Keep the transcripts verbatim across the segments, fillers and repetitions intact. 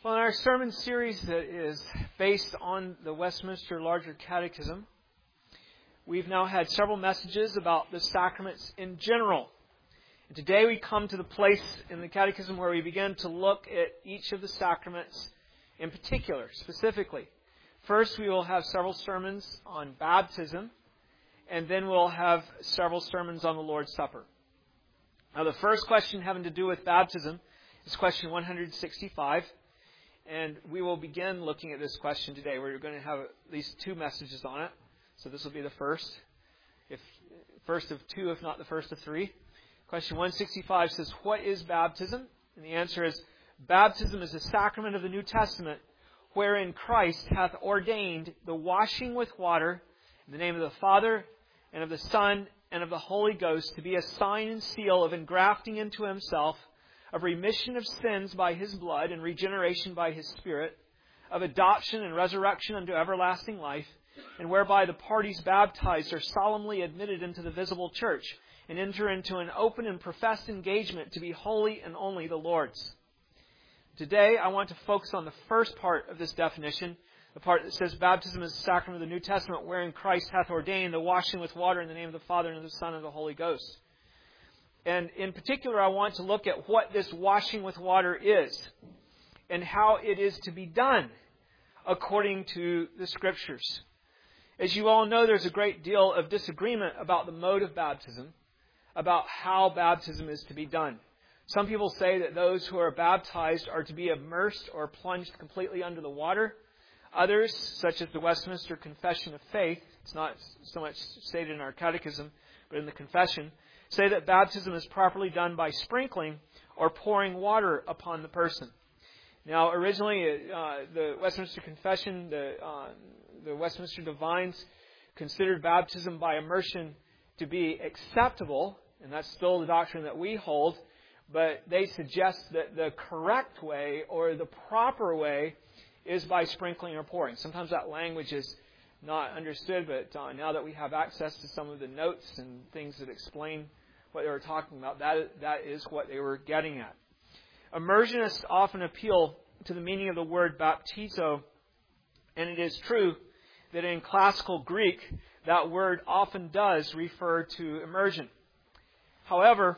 Well, in our sermon series that is based on the Westminster Larger Catechism, we've now had several messages about the sacraments in general. And today we come to the place in the Catechism where we begin to look at each of the sacraments in particular, specifically. First, we will have several sermons on baptism, and then we'll have several sermons on the Lord's Supper. Now, the first question having to do with baptism is question one hundred sixty-five. And we will begin looking at this question today. We're going to have at least two messages on it. So this will be the first. If first of two, if not the first of three. Question one sixty-five says, what is baptism? And the answer is, baptism is a sacrament of the New Testament wherein Christ hath ordained the washing with water in the name of the Father and of the Son and of the Holy Ghost to be a sign and seal of engrafting into himself, of remission of sins by his blood and regeneration by his Spirit, of adoption and resurrection unto everlasting life, and whereby the parties baptized are solemnly admitted into the visible church and enter into an open and professed engagement to be holy and only the Lord's. Today, I want to focus on the first part of this definition, the part that says baptism is a sacrament of the New Testament wherein Christ hath ordained the washing with water in the name of the Father and of the Son and of the Holy Ghost. And in particular, I want to look at what this washing with water is and how it is to be done according to the Scriptures. As you all know, there's a great deal of disagreement about the mode of baptism, about how baptism is to be done. Some people say that those who are baptized are to be immersed or plunged completely under the water. Others, such as the Westminster Confession of Faith, it's not so much stated in our catechism, but in the confession, say that baptism is properly done by sprinkling or pouring water upon the person. Now, originally, uh, the Westminster Confession, the, uh, the Westminster Divines considered baptism by immersion to be acceptable, and that's still the doctrine that we hold, but they suggest that the correct way or the proper way is by sprinkling or pouring. Sometimes that language is not understood, but uh, now that we have access to some of the notes and things that explain what they were talking about, that that is what they were getting at. Immersionists often appeal to the meaning of the word baptizo, and it is true that in classical Greek, that word often does refer to immersion. However,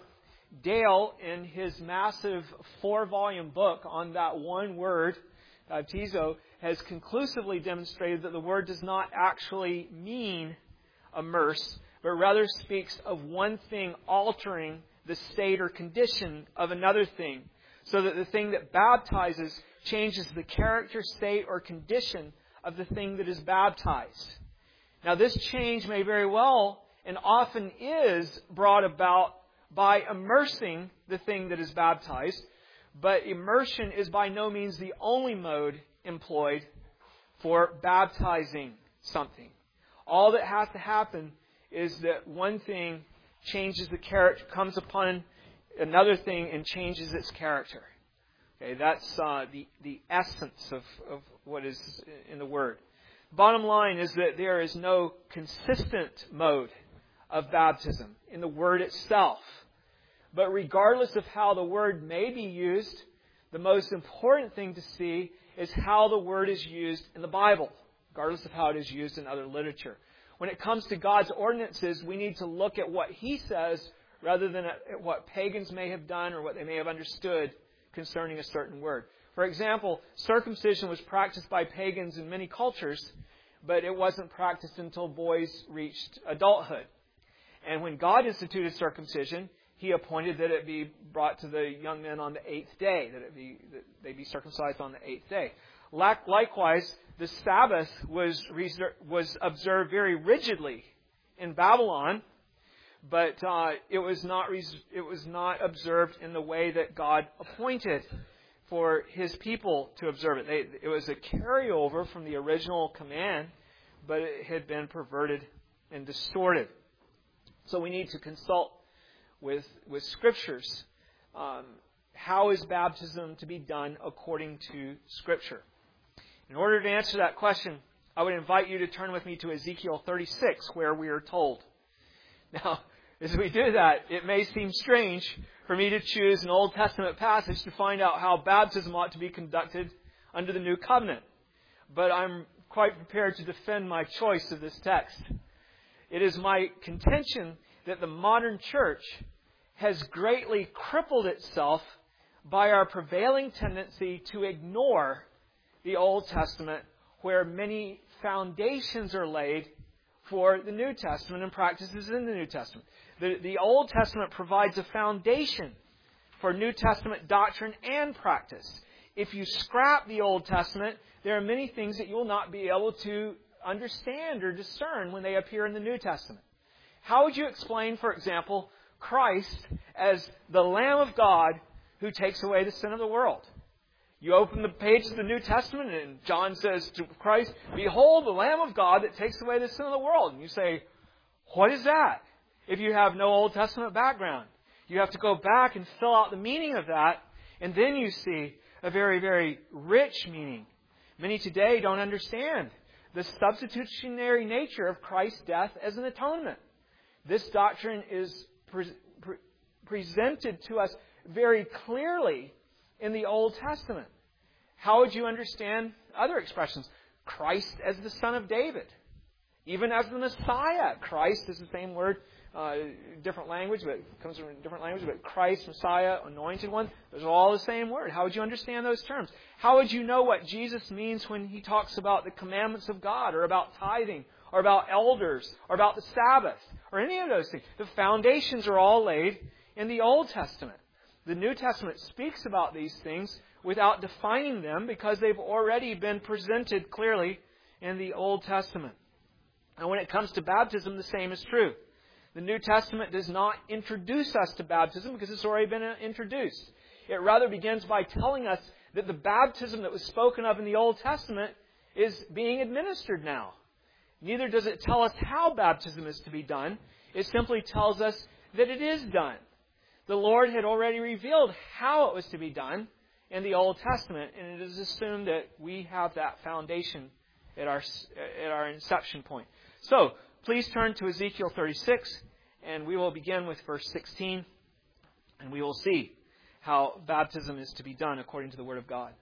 Dale, in his massive four-volume book on that one word, baptizo, has conclusively demonstrated that the word does not actually mean immerse, but rather speaks of one thing altering the state or condition of another thing, so that the thing that baptizes changes the character, state, or condition of the thing that is baptized. Now, this change may very well and often is brought about by immersing the thing that is baptized, but immersion is by no means the only mode employed for baptizing something. All that has to happen is that one thing changes the character, comes upon another thing and changes its character. Okay, that's uh, the, the essence of, of what is in the Word. Bottom line is that there is no consistent mode of baptism in the Word itself. But regardless of how the Word may be used, the most important thing to see is how the Word is used in the Bible, regardless of how it is used in other literature. When it comes to God's ordinances, we need to look at what He says rather than at what pagans may have done or what they may have understood concerning a certain word. For example, circumcision was practiced by pagans in many cultures, but it wasn't practiced until boys reached adulthood. And when God instituted circumcision, He appointed that it be brought to the young men on the eighth day, that it be that they be circumcised on the eighth day. Likewise, the Sabbath was was observed very rigidly in Babylon, but uh, it was not it was not observed in the way that God appointed for His people to observe it. They, it was a carryover from the original command, but it had been perverted and distorted. So we need to consult with with Scriptures. Um, how is baptism to be done according to Scripture? In order to answer that question, I would invite you to turn with me to Ezekiel thirty-six, where we are told. Now, as we do that, it may seem strange for me to choose an Old Testament passage to find out how baptism ought to be conducted under the new covenant. But I'm quite prepared to defend my choice of this text. It is my contention that the modern church has greatly crippled itself by our prevailing tendency to ignore the Old Testament, where many foundations are laid for the New Testament and practices in the New Testament. The, the Old Testament provides a foundation for New Testament doctrine and practice. If you scrap the Old Testament, there are many things that you will not be able to understand or discern when they appear in the New Testament. How would you explain, for example, Christ as the Lamb of God who takes away the sin of the world? You open the pages of the New Testament and John says to Christ, "Behold the Lamb of God that takes away the sin of the world." And you say, what is that? If you have no Old Testament background, you have to go back and fill out the meaning of that, and then you see a very, very rich meaning. Many today don't understand the substitutionary nature of Christ's death as an atonement. This doctrine is pre- pre- presented to us very clearly in the Old Testament. How would you understand other expressions? Christ as the Son of David. Even as the Messiah. Christ is the same word, uh, different language, but it comes from a different language. But Christ, Messiah, Anointed One, those are all the same word. How would you understand those terms? How would you know what Jesus means when He talks about the commandments of God, or about tithing, or about elders, or about the Sabbath, or any of those things? The foundations are all laid in the Old Testament. The New Testament speaks about these things without defining them because they've already been presented clearly in the Old Testament. And when it comes to baptism, the same is true. The New Testament does not introduce us to baptism because it's already been introduced. It rather begins by telling us that the baptism that was spoken of in the Old Testament is being administered now. Neither does it tell us how baptism is to be done. It simply tells us that it is done. The Lord had already revealed how it was to be done in the Old Testament, and it is assumed that we have that foundation at our at our inception point. So, please turn to Ezekiel thirty-six, and we will begin with verse sixteen, and we will see how baptism is to be done according to the Word of God.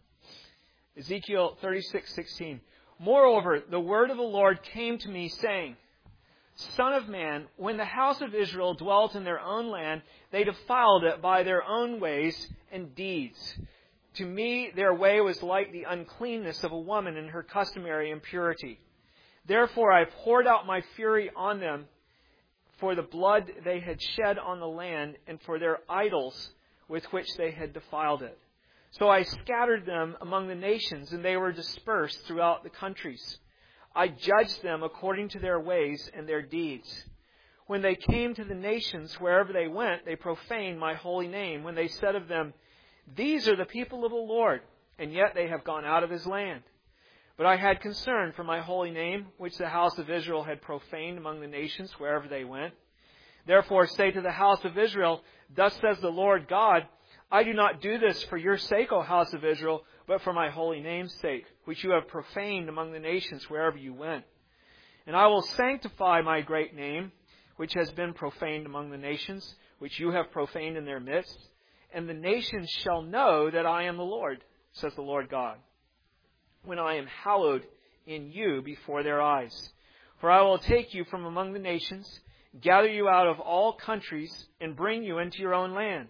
Ezekiel thirty-six sixteen. Moreover, the word of the Lord came to me, saying, Son of man, when the house of Israel dwelt in their own land, they defiled it by their own ways and deeds. To me, their way was like the uncleanness of a woman in her customary impurity. Therefore, I poured out my fury on them for the blood they had shed on the land and for their idols with which they had defiled it. So I scattered them among the nations, and they were dispersed throughout the countries. I judged them according to their ways and their deeds. When they came to the nations, wherever they went, they profaned my holy name. When they said of them, These are the people of the Lord, and yet they have gone out of His land. But I had concern for my holy name, which the house of Israel had profaned among the nations, wherever they went. Therefore say to the house of Israel, Thus says the Lord God, I do not do this for your sake, O house of Israel, but for my holy name's sake, which you have profaned among the nations wherever you went. And I will sanctify my great name, which has been profaned among the nations, which you have profaned in their midst. And the nations shall know that I am the Lord, says the Lord God, when I am hallowed in you before their eyes. For I will take you from among the nations, gather you out of all countries, and bring you into your own land.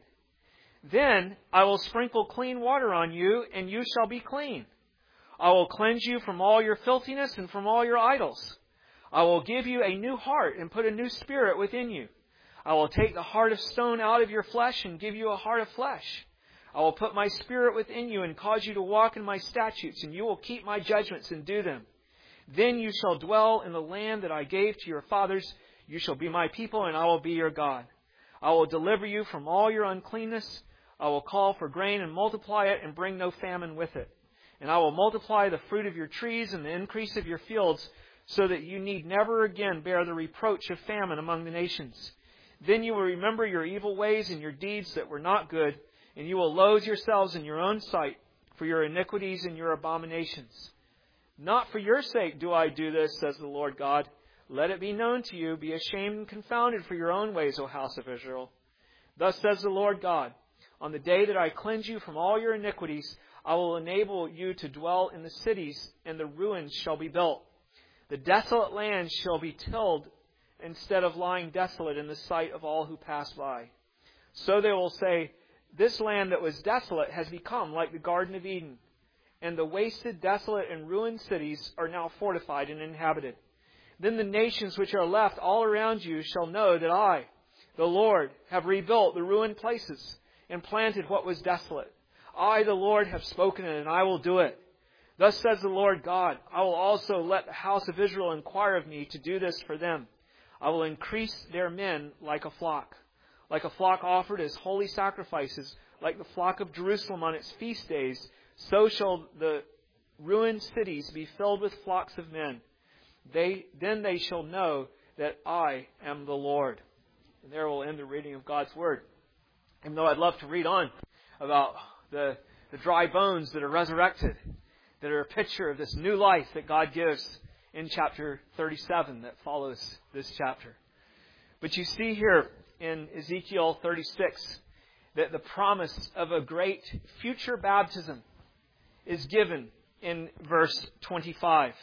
Then I will sprinkle clean water on you, and you shall be clean. I will cleanse you from all your filthiness and from all your idols. I will give you a new heart and put a new spirit within you. I will take the heart of stone out of your flesh and give you a heart of flesh. I will put my spirit within you and cause you to walk in my statutes, and you will keep my judgments and do them. Then you shall dwell in the land that I gave to your fathers. You shall be my people, and I will be your God. I will deliver you from all your uncleanness. I will call for grain and multiply it and bring no famine with it. And I will multiply the fruit of your trees and the increase of your fields, so that you need never again bear the reproach of famine among the nations. Then you will remember your evil ways and your deeds that were not good, and you will loathe yourselves in your own sight for your iniquities and your abominations. Not for your sake do I do this, says the Lord God. Let it be known to you, be ashamed and confounded for your own ways, O house of Israel. Thus says the Lord God, On the day that I cleanse you from all your iniquities, I will enable you to dwell in the cities, and the ruins shall be built. The desolate land shall be tilled instead of lying desolate in the sight of all who pass by. So they will say, this land that was desolate has become like the Garden of Eden, and the wasted, desolate, and ruined cities are now fortified and inhabited. Then the nations which are left all around you shall know that I, the Lord, have rebuilt the ruined places and planted what was desolate. I, the Lord, have spoken it, and I will do it. Thus says the Lord God, I will also let the house of Israel inquire of me to do this for them. I will increase their men like a flock, like a flock offered as holy sacrifices, like the flock of Jerusalem on its feast days. So shall the ruined cities be filled with flocks of men. They then they shall know that I am the Lord. And there will end the reading of God's Word. Even though I'd love to read on about the, the dry bones that are resurrected, that are a picture of this new life that God gives in chapter thirty-seven that follows this chapter. But you see here in Ezekiel thirty-six that the promise of a great future baptism is given in verse twenty-five.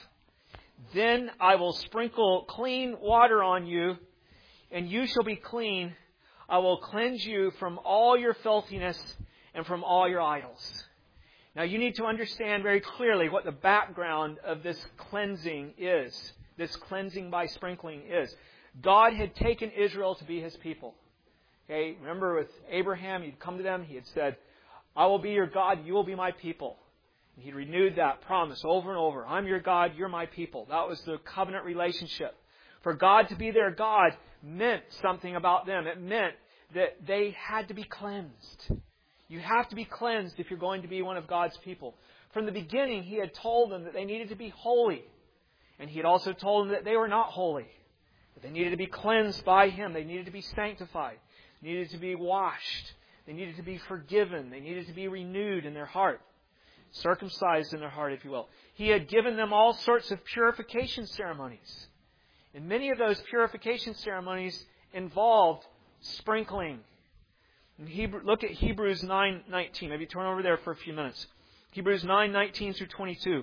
Then I will sprinkle clean water on you, and you shall be clean. I will cleanse you from all your filthiness and from all your idols. Now you need to understand very clearly what the background of this cleansing is. This cleansing by sprinkling is. God had taken Israel to be His people. Okay, remember with Abraham, He'd come to them, He had said, I will be your God, you will be my people. And He renewed that promise over and over. I'm your God, you're my people. That was the covenant relationship. For God to be their God meant something about them. It meant that they had to be cleansed. You have to be cleansed if you're going to be one of God's people. From the beginning, He had told them that they needed to be holy. And He had also told them that they were not holy. That they needed to be cleansed by Him. They needed to be sanctified. They needed to be washed. They needed to be forgiven. They needed to be renewed in their heart. Circumcised in their heart, if you will. He had given them all sorts of purification ceremonies. And many of those purification ceremonies involved sprinkling. In Hebrew, look at Hebrews nine nineteen. Maybe turn over there for a few minutes. Hebrews nine nineteen through twenty-two.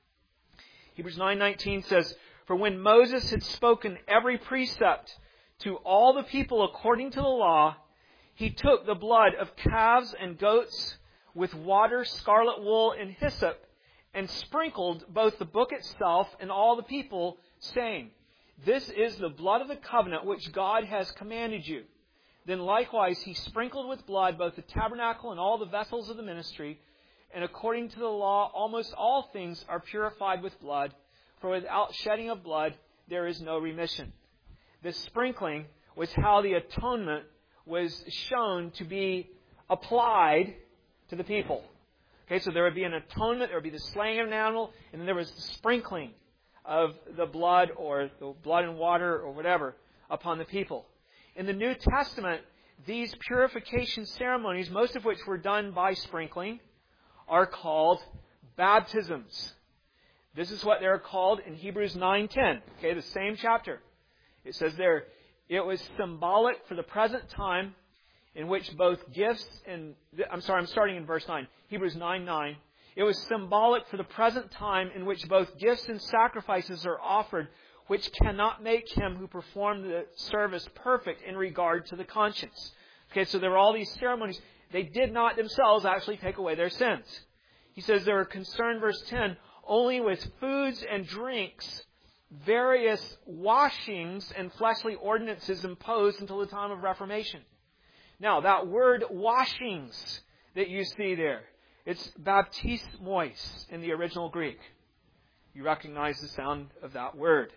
Hebrews nine nineteen says, For when Moses had spoken every precept to all the people according to the law, he took the blood of calves and goats with water, scarlet wool, and hyssop, and sprinkled both the book itself and all the people, saying, This is the blood of the covenant which God has commanded you. Then likewise he sprinkled with blood both the tabernacle and all the vessels of the ministry. And according to the law, almost all things are purified with blood, for without shedding of blood there is no remission. This sprinkling was how the atonement was shown to be applied to the people. Okay, so there would be an atonement, there would be the slaying of an animal, and then there was the sprinkling of the blood or the blood and water or whatever upon the people. In the New Testament, these purification ceremonies, most of which were done by sprinkling, are called baptisms. This is what they're called in Hebrews nine ten. Okay, the same chapter. It says there, it was symbolic for the present time in which both gifts and... I'm sorry, I'm starting in verse nine. Hebrews nine nine. It was symbolic for the present time in which both gifts and sacrifices are offered, which cannot make him who performed the service perfect in regard to the conscience. Okay, so there were all these ceremonies. They did not themselves actually take away their sins. He says they were concerned, verse ten, only with foods and drinks, various washings and fleshly ordinances imposed until the time of Reformation. Now, that word washings that you see there, it's baptismois in the original Greek. You recognize the sound of that word.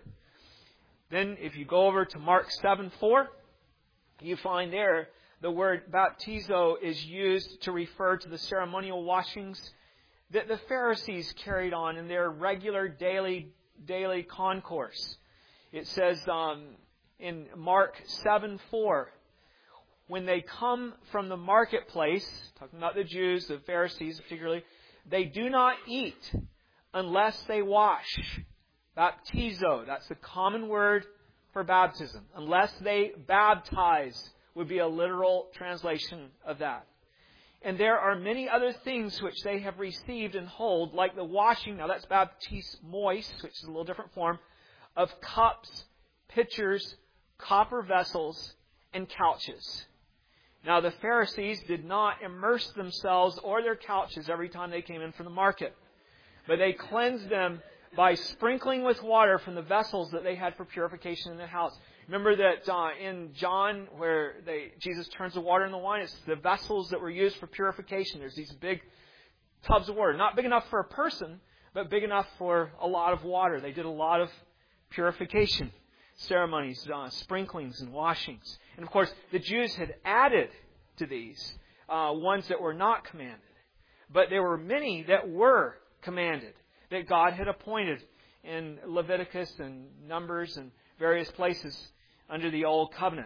Then, if you go over to Mark seven four, you find there the word baptizo is used to refer to the ceremonial washings that the Pharisees carried on in their regular daily daily concourse. It says um, in Mark seven four, when they come from the marketplace, talking about the Jews, the Pharisees particularly, they do not eat unless they wash. Baptizo, that's the common word for baptism. Unless they baptize would be a literal translation of that. And there are many other things which they have received and hold, like the washing, now that's baptismois, which is a little different form, of cups, pitchers, copper vessels, and couches. Now the Pharisees did not immerse themselves or their couches every time they came in from the market, but they cleansed them by sprinkling with water from the vessels that they had for purification in the house. Remember that uh, in John, where they, Jesus turns the water into wine, it's the vessels that were used for purification. There's these big tubs of water. Not big enough for a person, but big enough for a lot of water. They did a lot of purification ceremonies, uh, sprinklings and washings. And of course, the Jews had added to these uh, ones that were not commanded. But there were many that were commanded, that God had appointed in Leviticus and Numbers and various places under the Old Covenant.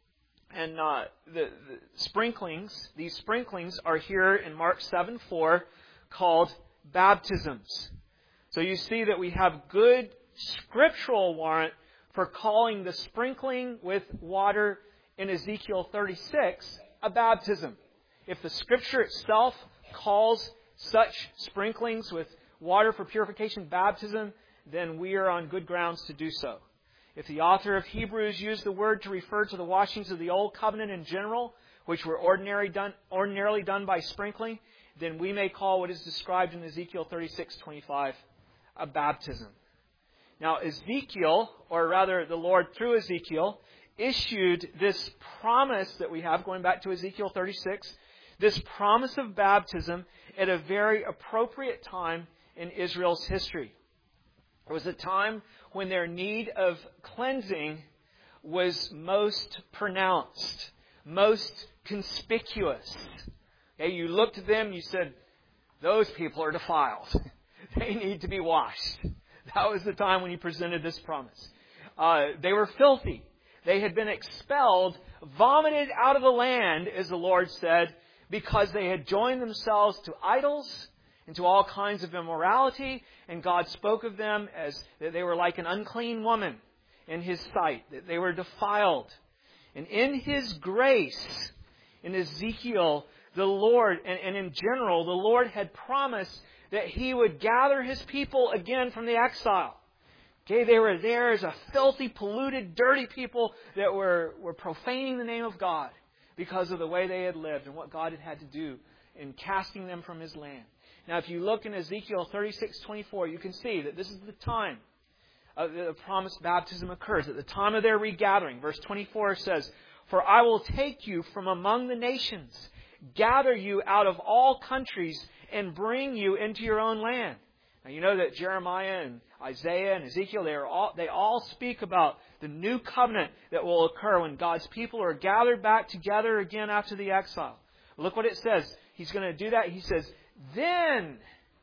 And uh, the, the sprinklings, these sprinklings are here in Mark seven four called baptisms. So you see that we have good scriptural warrant for calling the sprinkling with water in Ezekiel thirty-six a baptism. If the Scripture itself calls such sprinklings with water for purification baptism, then we are on good grounds to do so. If the author of Hebrews used the word to refer to the washings of the Old Covenant in general, which were ordinary done, ordinarily done by sprinkling, then we may call what is described in Ezekiel thirty-six twenty-five a baptism. Now Ezekiel, or rather the Lord through Ezekiel, issued this promise that we have, going back to Ezekiel thirty-six, this promise of baptism at a very appropriate time in Israel's history. It was a time when their need of cleansing was most pronounced, most conspicuous. Okay, you looked at them and you said, those people are defiled. They need to be washed. That was the time when he presented this promise. Uh, they were filthy. They had been expelled, vomited out of the land, as the Lord said, because they had joined themselves to idols and to all kinds of immorality, and God spoke of them as that they were like an unclean woman in His sight, that they were defiled. And in His grace, in Ezekiel, the Lord, and, and in general, the Lord had promised that He would gather His people again from the exile. Okay, they were there as a filthy, polluted, dirty people that were, were profaning the name of God because of the way they had lived and what God had had to do in casting them from His land. Now, if you look in Ezekiel thirty-six twenty-four, you can see that this is the time of the promised baptism occurs, at the time of their regathering. Verse twenty-four says, "For I will take you from among the nations, gather you out of all countries, and bring you into your own land." Now, you know that Jeremiah and Isaiah and Ezekiel, they, are all, they all speak about the new covenant that will occur when God's people are gathered back together again after the exile. Look what it says. He's going to do that. He says, Then,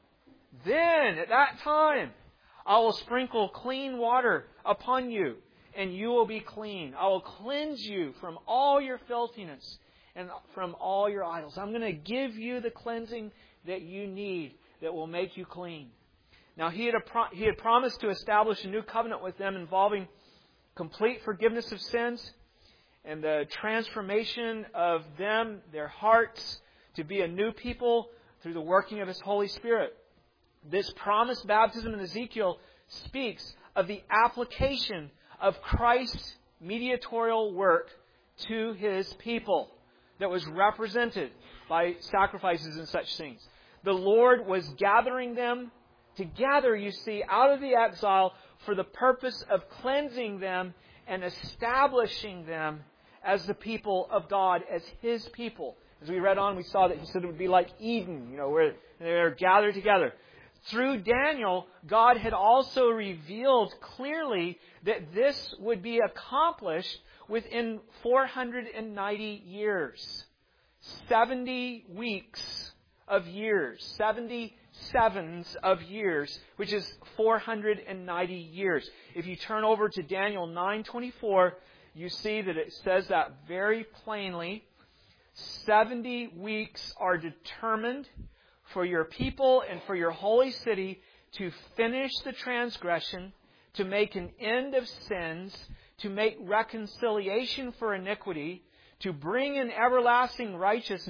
then, at that time, I will sprinkle clean water upon you, and you will be clean. I will cleanse you from all your filthiness and from all your idols. I'm going to give you the cleansing that you need that will make you clean. Now, he had, a pro- he had promised to establish a new covenant with them involving complete forgiveness of sins and the transformation of them, their hearts, to be a new people through the working of His Holy Spirit. This promised baptism in Ezekiel speaks of the application of Christ's mediatorial work to His people that was represented by sacrifices and such things. The Lord was gathering them together, you see, out of the exile for the purpose of cleansing them and establishing them as the people of God, as His people. As we read on, we saw that He said it would be like Eden, you know, where they're gathered together. Through Daniel, God had also revealed clearly that this would be accomplished within four hundred ninety years. seventy weeks of years. seventy sevens of years, which is four hundred ninety years. If you turn over to Daniel nine twenty-four, you see that it says that very plainly. seventy weeks are determined for your people and for your holy city to finish the transgression, to make an end of sins, to make reconciliation for iniquity, to bring in everlasting righteousness,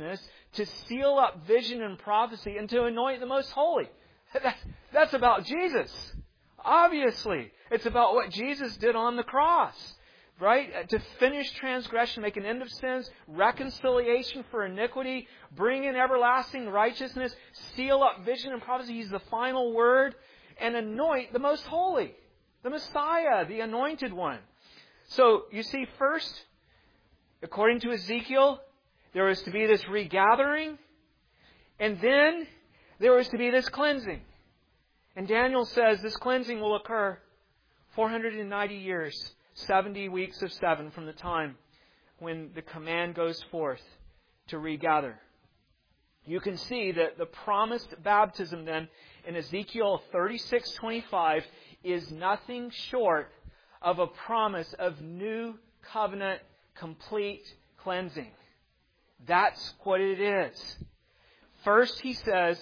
to seal up vision and prophecy, and to anoint the most holy. That's about Jesus. Obviously, it's about what Jesus did on the cross. Right? To finish transgression, make an end of sins, reconciliation for iniquity, bring in everlasting righteousness, seal up vision and prophecy. He's the final word. And anoint the most holy. The Messiah, the anointed one. So, you see, first, according to Ezekiel, there was to be this regathering. And then, there was to be this cleansing. And Daniel says this cleansing will occur four hundred ninety years. seventy weeks of seven from the time when the command goes forth to regather. You can see that the promised baptism then in Ezekiel thirty-six twenty-five is nothing short of a promise of new covenant complete cleansing. That's what it is. First he says,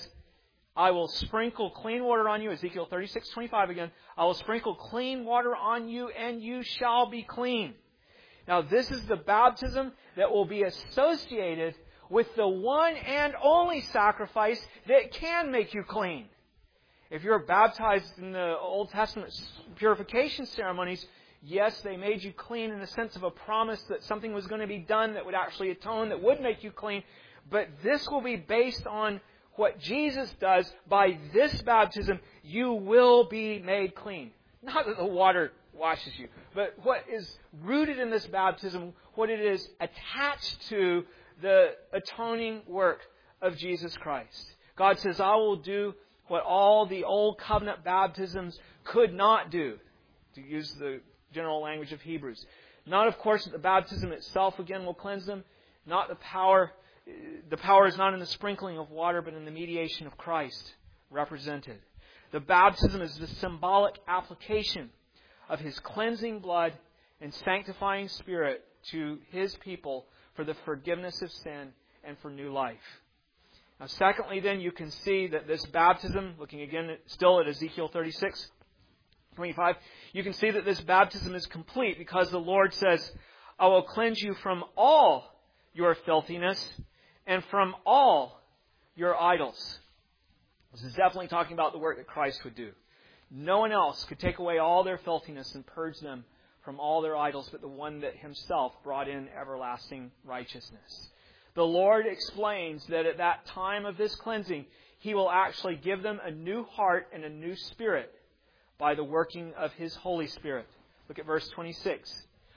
I will sprinkle clean water on you, Ezekiel thirty-six twenty-five again. I will sprinkle clean water on you, and you shall be clean. Now, this is the baptism that will be associated with the one and only sacrifice that can make you clean. If you're baptized in the Old Testament purification ceremonies, yes, they made you clean in the sense of a promise that something was going to be done that would actually atone, that would make you clean. But this will be based on what Jesus does. By this baptism, you will be made clean. Not that the water washes you, but what is rooted in this baptism, what it is attached to the atoning work of Jesus Christ. God says, I will do what all the old covenant baptisms could not do, to use the general language of Hebrews. Not, of course, that the baptism itself again will cleanse them. Not the power. The power is not in the sprinkling of water, but in the mediation of Christ represented. The baptism is the symbolic application of His cleansing blood and sanctifying Spirit to His people for the forgiveness of sin and for new life. Now, secondly, then, you can see that this baptism, looking again at, still at Ezekiel thirty-six twenty-five, you can see that this baptism is complete because the Lord says, I will cleanse you from all your filthiness and from all your idols. This is definitely talking about the work that Christ would do. No one else could take away all their filthiness and purge them from all their idols, but the one that Himself brought in everlasting righteousness. The Lord explains that at that time of this cleansing, He will actually give them a new heart and a new spirit by the working of His Holy Spirit. Look at verse twenty-six.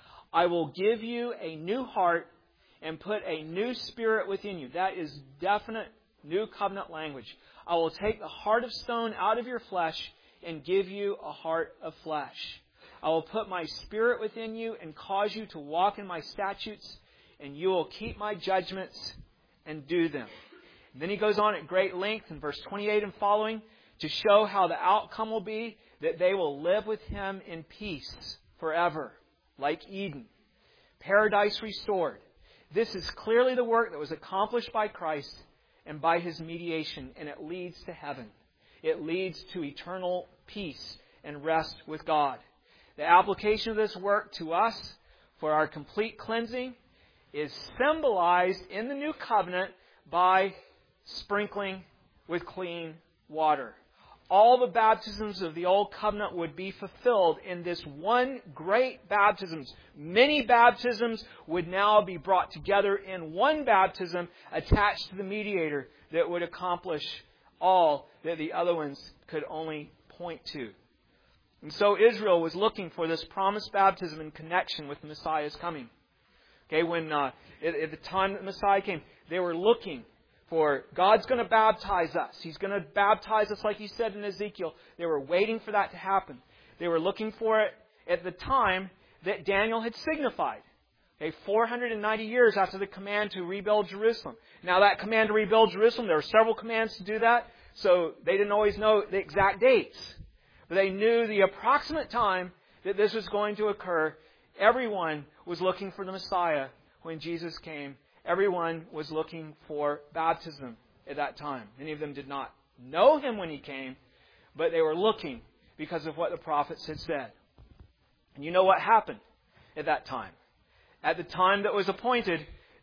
I will give you a new heart and put a new spirit within you. That is definite new covenant language. I will take the heart of stone out of your flesh and give you a heart of flesh. I will put my spirit within you and cause you to walk in my statutes, and you will keep my judgments and do them. And then he goes on at great length in verse twenty-eight and following to show how the outcome will be that they will live with Him in peace forever, like Eden. Paradise restored. This is clearly the work that was accomplished by Christ and by His mediation, and it leads to heaven. It leads to eternal peace and rest with God. The application of this work to us for our complete cleansing is symbolized in the new covenant by sprinkling with clean water. All the baptisms of the old covenant would be fulfilled in this one great baptism. Many baptisms would now be brought together in one baptism attached to the mediator that would accomplish all that the other ones could only point to. And so Israel was looking for this promised baptism in connection with the Messiah's coming. Okay, when uh, at, at the time that Messiah came, they were looking for God's going to baptize us. He's going to baptize us like He said in Ezekiel. They were waiting for that to happen. They were looking for it at the time that Daniel had signified. Okay, four hundred ninety years after the command to rebuild Jerusalem. Now that command to rebuild Jerusalem, there were several commands to do that, so they didn't always know the exact dates. But they knew the approximate time that this was going to occur. Everyone was looking for the Messiah when Jesus came. Everyone was looking for baptism at that time. Many of them did not know Him when He came, but they were looking because of what the prophets had said. And you know what happened at that time? At the time that was appointed,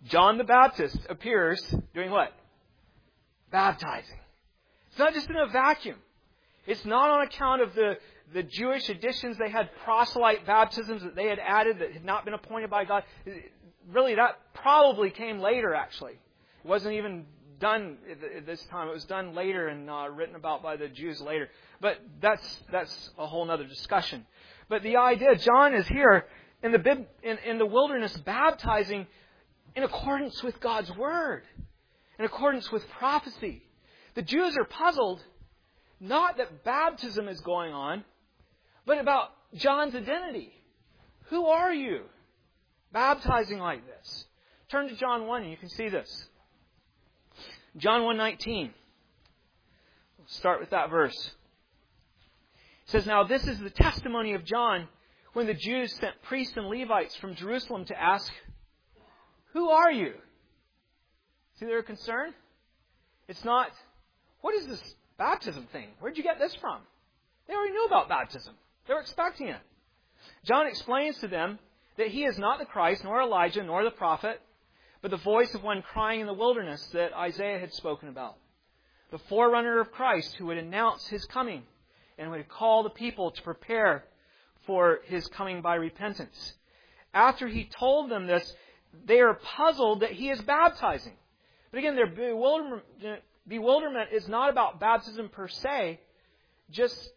John the Baptist appears doing what? Baptizing. It's not just in a vacuum. It's not on account of the, the Jewish additions. They had proselyte baptisms that they had added that had not been appointed by God. Really, that probably came later, actually. It wasn't even done at this time. It was done later and uh, written about by the Jews later. But that's that's a whole other discussion. But the idea, John is here in the in, in the wilderness baptizing in accordance with God's Word, in accordance with prophecy. The Jews are puzzled, not that baptism is going on, but about John's identity. Who are you baptizing like this? Turn to John one and you can see this. John one nineteen. We'll start with that verse. It says, "Now this is the testimony of John when the Jews sent priests and Levites from Jerusalem to ask, 'Who are you?'" See their concern? It's not, "What is this baptism thing? Where'd you get this from?" They already knew about baptism. They were expecting it. John explains to them that he is not the Christ, nor Elijah, nor the prophet, but the voice of one crying in the wilderness that Isaiah had spoken about. The forerunner of Christ who would announce his coming and would call the people to prepare for his coming by repentance. After he told them this, they are puzzled that he is baptizing. But again, their bewilderment, bewilderment is not about baptism per se. Just,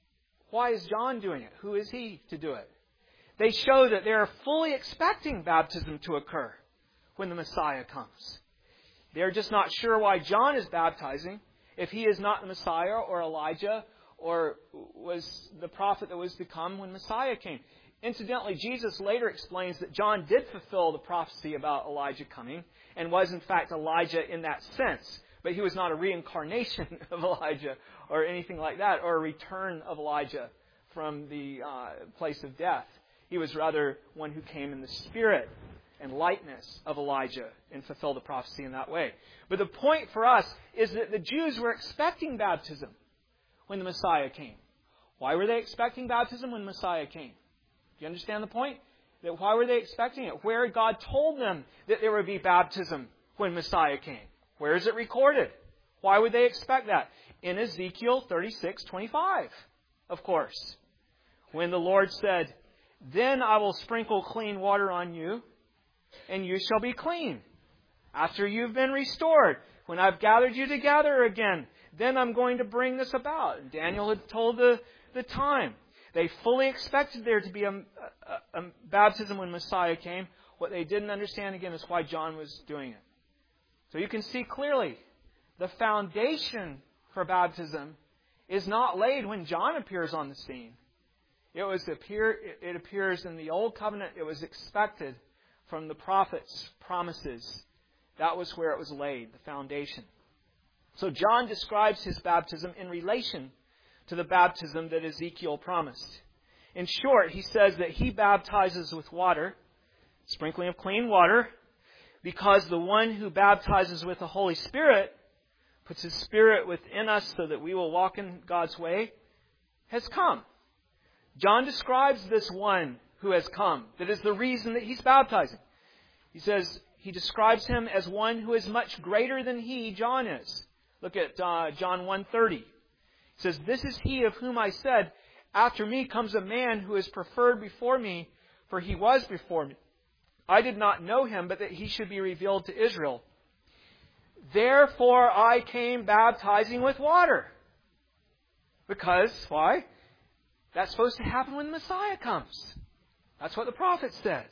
why is John doing it? Who is he to do it? They show that they are fully expecting baptism to occur when the Messiah comes. They are just not sure why John is baptizing, if he is not the Messiah or Elijah or was the prophet that was to come when Messiah came. Incidentally, Jesus later explains that John did fulfill the prophecy about Elijah coming and was in fact Elijah in that sense. But he was not a reincarnation of Elijah or anything like that, or a return of Elijah from the uh, place of death. He was rather one who came in the spirit and likeness of Elijah and fulfilled the prophecy in that way. But the point for us is that the Jews were expecting baptism when the Messiah came. Why were they expecting baptism when Messiah came? Do you understand the point? That why were they expecting it? Where God told them that there would be baptism when Messiah came. Where is it recorded? Why would they expect that? In Ezekiel thirty-six twenty-five, of course. When the Lord said, "Then I will sprinkle clean water on you, and you shall be clean. After you've been restored, when I've gathered you together again, then I'm going to bring this about." And Daniel had told the, the time. They fully expected there to be a, a, a baptism when Messiah came. What they didn't understand, again, is why John was doing it. So you can see clearly the foundation for baptism is not laid when John appears on the scene. It was appear it appears in the Old Covenant. It was expected from the prophets' promises. That was where it was laid, the foundation. So John describes his baptism in relation to the baptism that Ezekiel promised. In short, he says that he baptizes with water, sprinkling of clean water, because the one who baptizes with the Holy Spirit, puts His Spirit within us so that we will walk in God's way, has come. John describes this one who has come. That is the reason that he's baptizing. He says, he describes him as one who is much greater than he, John, is. Look at uh, John one thirty. He says, "This is he of whom I said, 'After me comes a man who is preferred before me, for he was before me. I did not know him, but that he should be revealed to Israel. Therefore I came baptizing with water.'" Because, why? That's supposed to happen when the Messiah comes. That's what the prophet said.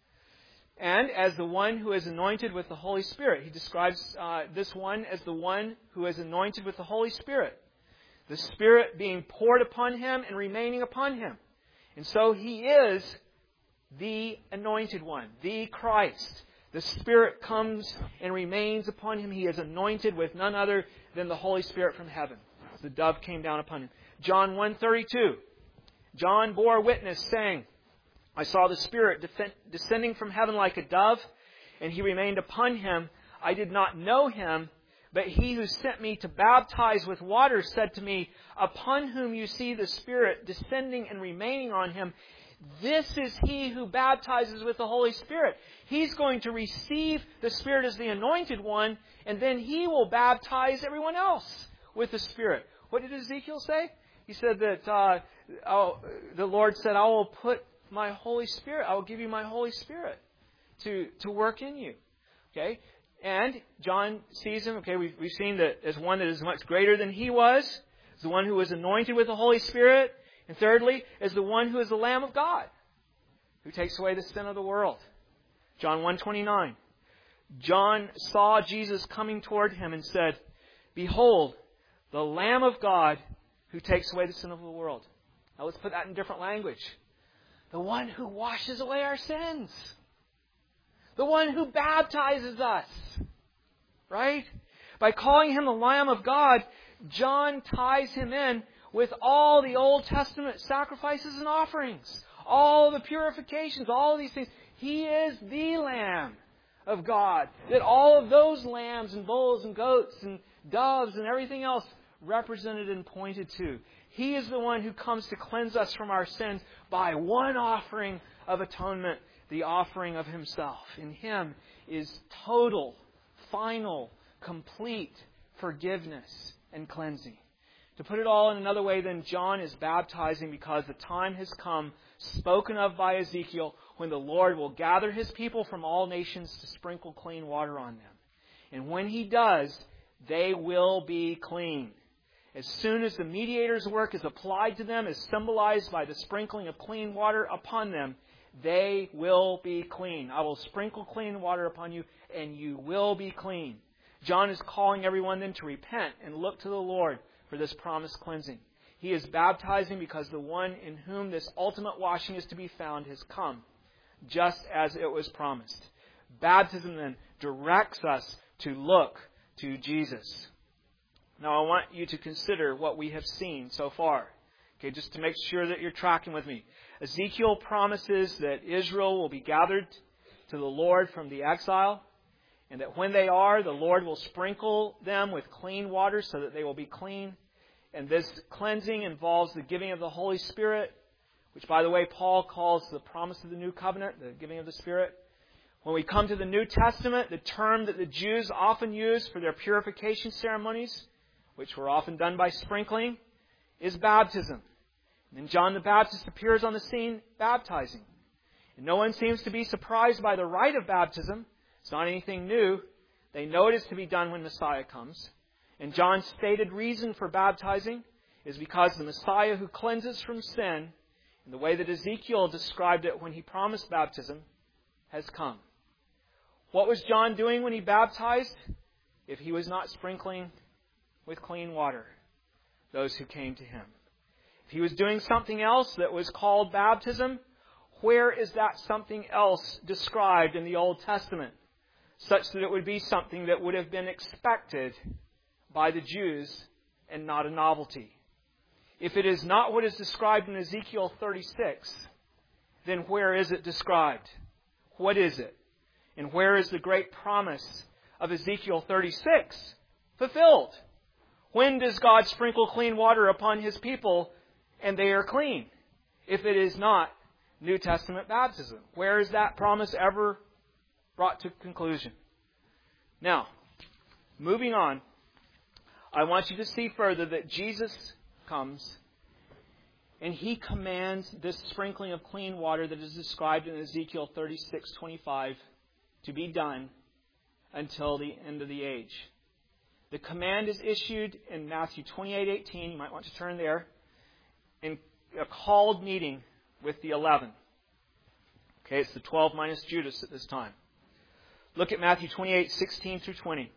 And as the one who is anointed with the Holy Spirit. He describes uh, this one as the one who is anointed with the Holy Spirit. The Spirit being poured upon him and remaining upon him. And so he is the anointed one, the Christ. The Spirit comes and remains upon him. He is anointed with none other than the Holy Spirit from heaven. The dove came down upon him. John one thirty-two. John bore witness, saying, "I saw the Spirit descending from heaven like a dove, and He remained upon him. I did not know Him, but He who sent me to baptize with water said to me, 'Upon whom you see the Spirit descending and remaining on Him, This is He who baptizes with the Holy Spirit. He's going to receive the Spirit as the anointed one, and then He will baptize everyone else with the Spirit. What did Ezekiel say? He said that uh, oh, the Lord said, I will put my Holy Spirit, I will give you my Holy Spirit to, to work in you. Okay? And John sees Him, okay, we've, we've seen that as one that is much greater than He was, as the one who was anointed with the Holy Spirit, and thirdly, as the one who is the Lamb of God, who takes away the sin of the world. John one twenty-nine. John saw Jesus coming toward him and said, Behold, the Lamb of God who takes away the sin of the world. Now let's put that in different language. The one who washes away our sins. The one who baptizes us. Right? By calling Him the Lamb of God, John ties Him in with all the Old Testament sacrifices and offerings. All the purifications, all of these things. He is the Lamb of God. That all of those lambs and bulls and goats and doves and everything else represented and pointed to. He is the one who comes to cleanse us from our sins by one offering of atonement, the offering of Himself. In Him is total, final, complete forgiveness and cleansing. To put it all in another way, then, John is baptizing because the time has come, spoken of by Ezekiel, when the Lord will gather His people from all nations to sprinkle clean water on them. And when He does, they will be clean. As soon as the mediator's work is applied to them, as symbolized by the sprinkling of clean water upon them, they will be clean. I will sprinkle clean water upon you, and you will be clean. John is calling everyone then to repent and look to the Lord for this promised cleansing. He is baptizing because the one in whom this ultimate washing is to be found has come, just as it was promised. Baptism then directs us to look to Jesus. Now I want you to consider what we have seen so far. Okay, just to make sure that you're tracking with me. Ezekiel promises that Israel will be gathered to the Lord from the exile, and that when they are, the Lord will sprinkle them with clean water so that they will be clean. And this cleansing involves the giving of the Holy Spirit, which, by the way, Paul calls the promise of the new covenant, the giving of the Spirit. When we come to the New Testament, the term that the Jews often use for their purification ceremonies, which were often done by sprinkling, is baptism. And then John the Baptist appears on the scene baptizing. And no one seems to be surprised by the rite of baptism. It's not anything new. They know it is to be done when Messiah comes. And John's stated reason for baptizing is because the Messiah who cleanses from sin, in the way that Ezekiel described it when he promised baptism, has come. What was John doing when he baptized? If he was not sprinkling with clean water those who came to him. If he was doing something else that was called baptism, where is that something else described in the Old Testament, such that it would be something that would have been expected by the Jews and not a novelty? If it is not what is described in Ezekiel thirty-six, then where is it described? What is it? And where is the great promise of Ezekiel thirty-six fulfilled? When does God sprinkle clean water upon His people and they are clean? If it is not New Testament baptism, where is that promise ever brought to conclusion? Now, moving on, I want you to see further that Jesus comes and He commands this sprinkling of clean water that is described in Ezekiel thirty-six twenty-five to be done until the end of the age. The command is issued in Matthew twenty-eight eighteen. You might want to turn there. In a called meeting with the eleven. Okay, it's the twelve minus Judas at this time. Look at Matthew twenty-eight sixteen through twenty.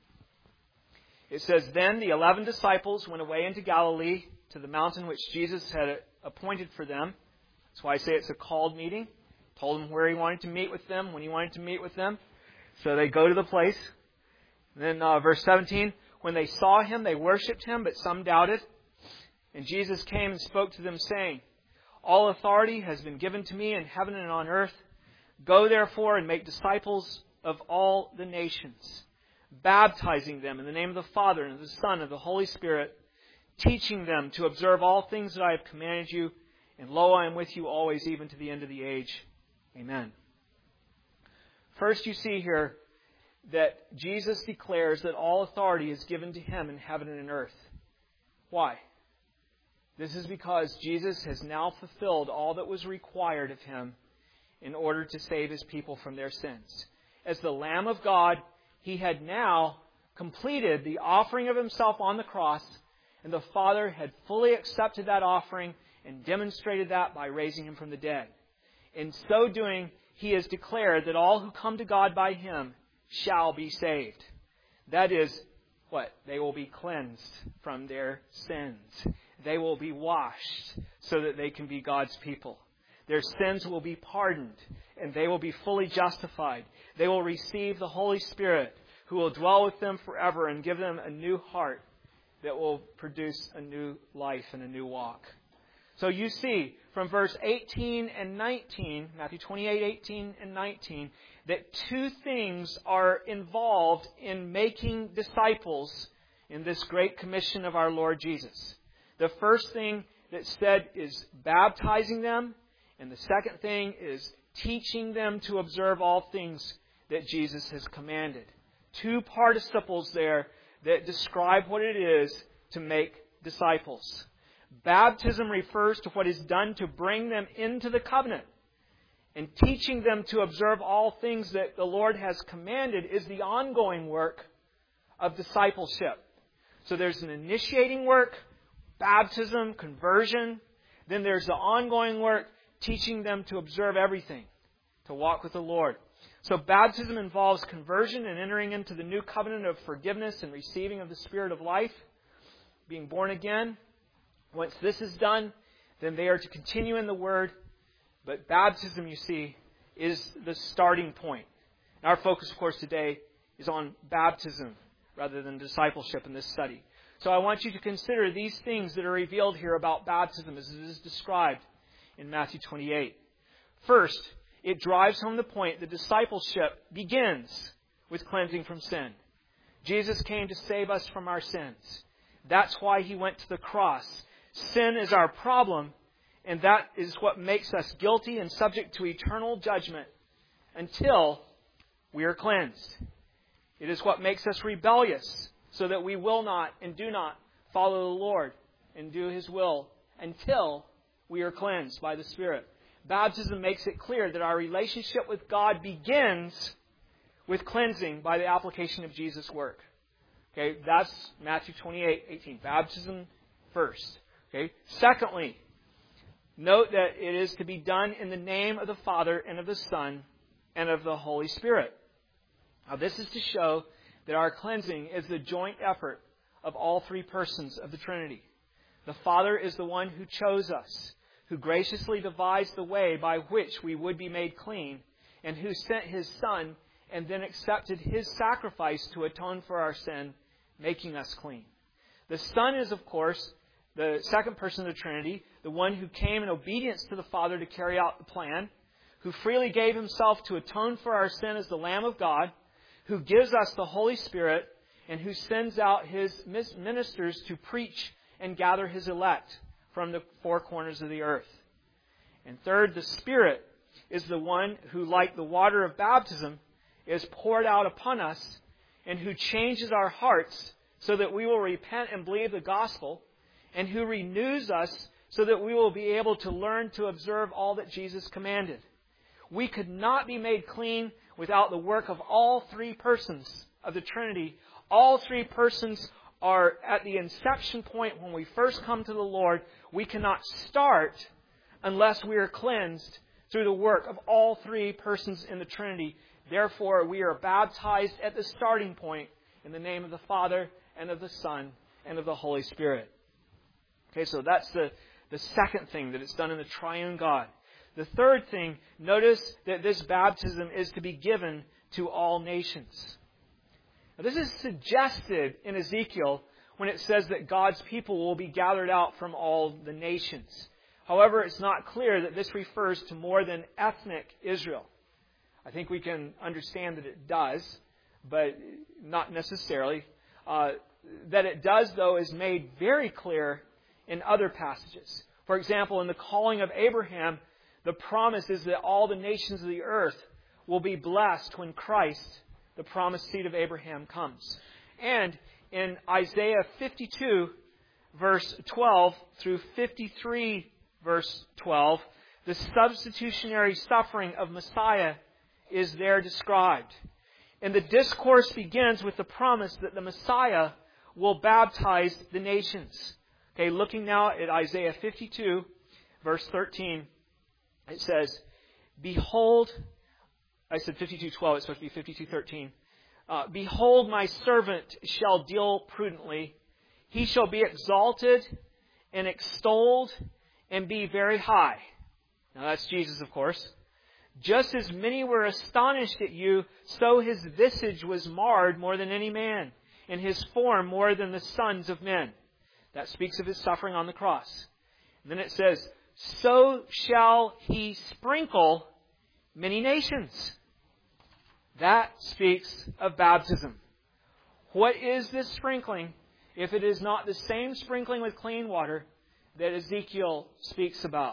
It says, Then the eleven disciples went away into Galilee to the mountain which Jesus had appointed for them. That's why I say it's a called meeting. Told them where He wanted to meet with them, when He wanted to meet with them. So they go to the place. And then uh, verse seventeen, when they saw Him, they worshipped Him, but some doubted. And Jesus came and spoke to them, saying, All authority has been given to me in heaven and on earth. Go therefore and make disciples of all the nations, baptizing them in the name of the Father and of the Son and of the Holy Spirit, teaching them to observe all things that I have commanded you. And lo, I am with you always, even to the end of the age. Amen. First, you see here that Jesus declares that all authority is given to Him in heaven and in earth. Why? This is because Jesus has now fulfilled all that was required of Him in order to save His people from their sins. As the Lamb of God, He had now completed the offering of Himself on the cross, and the Father had fully accepted that offering and demonstrated that by raising Him from the dead. In so doing, He has declared that all who come to God by Him shall be saved. That is, what? They will be cleansed from their sins. They will be washed so that they can be God's people. Their sins will be pardoned, and they will be fully justified. They will receive the Holy Spirit, who will dwell with them forever and give them a new heart that will produce a new life and a new walk. So you see from verse eighteen and nineteen, Matthew twenty-eight, eighteen and nineteen, that two things are involved in making disciples in this great commission of our Lord Jesus. The first thing that's said is baptizing them, and the second thing is teaching them to observe all things that Jesus has commanded. Two participles there that describe what it is to make disciples. Baptism refers to what is done to bring them into the covenant. And teaching them to observe all things that the Lord has commanded is the ongoing work of discipleship. So there's an initiating work, baptism, conversion. Then there's the ongoing work, teaching them to observe everything, to walk with the Lord. So baptism involves conversion and entering into the new covenant of forgiveness and receiving of the Spirit of life, being born again. Once this is done, then they are to continue in the Word. But baptism, you see, is the starting point. And our focus, of course, today is on baptism rather than discipleship in this study. So I want you to consider these things that are revealed here about baptism as it is described in Matthew twenty-eight. First, it drives home the point that discipleship begins with cleansing from sin. Jesus came to save us from our sins. That's why He went to the cross. Sin is our problem, and that is what makes us guilty and subject to eternal judgment until we are cleansed. It is what makes us rebellious, so that we will not and do not follow the Lord and do His will until we are cleansed by the Spirit. Baptism makes it clear that our relationship with God begins with cleansing by the application of Jesus' work. Okay, that's Matthew twenty-eight, eighteen. Baptism first. Okay. Secondly, note that it is to be done in the name of the Father and of the Son and of the Holy Spirit. Now, this is to show that our cleansing is the joint effort of all three persons of the Trinity. The Father is the one who chose us, who graciously devised the way by which we would be made clean, and who sent His Son and then accepted His sacrifice to atone for our sin, making us clean. The Son is, of course, the second person of the Trinity, the one who came in obedience to the Father to carry out the plan, who freely gave Himself to atone for our sin as the Lamb of God, who gives us the Holy Spirit, and who sends out His ministers to preach and gather His elect from the four corners of the earth. And third, the Spirit is the one who, like the water of baptism, is poured out upon us, and who changes our hearts so that we will repent and believe the gospel, and who renews us so that we will be able to learn to observe all that Jesus commanded. We could not be made clean without the work of all three persons of the Trinity. All three persons are at the inception point when we first come to the Lord. We cannot start unless we are cleansed through the work of all three persons in the Trinity. Therefore, we are baptized at the starting point in the name of the Father and of the Son and of the Holy Spirit. Okay, so that's the, the second thing, that it's done in the triune God. The third thing, notice that this baptism is to be given to all nations. Now, this is suggested in Ezekiel when it says that God's people will be gathered out from all the nations. However, it's not clear that this refers to more than ethnic Israel. I think we can understand that it does, but not necessarily. Uh, that it does, though, is made very clear in other passages. For example, in the calling of Abraham, the promise is that all the nations of the earth will be blessed when Christ, the promised seed of Abraham, comes. And in Isaiah fifty-two, verse twelve through fifty-three, verse twelve, the substitutionary suffering of Messiah is there described. And the discourse begins with the promise that the Messiah will baptize the nations. Okay, looking now at Isaiah fifty-two, verse thirteen, it says, Behold, I said fifty-two twelve, it's supposed to be fifty-two thirteen. Uh, Behold, my servant shall deal prudently. He shall be exalted and extolled and be very high. Now that's Jesus, of course. Just as many were astonished at you, so his visage was marred more than any man, and his form more than the sons of men. That speaks of his suffering on the cross. And then it says, So shall he sprinkle many nations. That speaks of baptism. What is this sprinkling if it is not the same sprinkling with clean water that Ezekiel speaks about?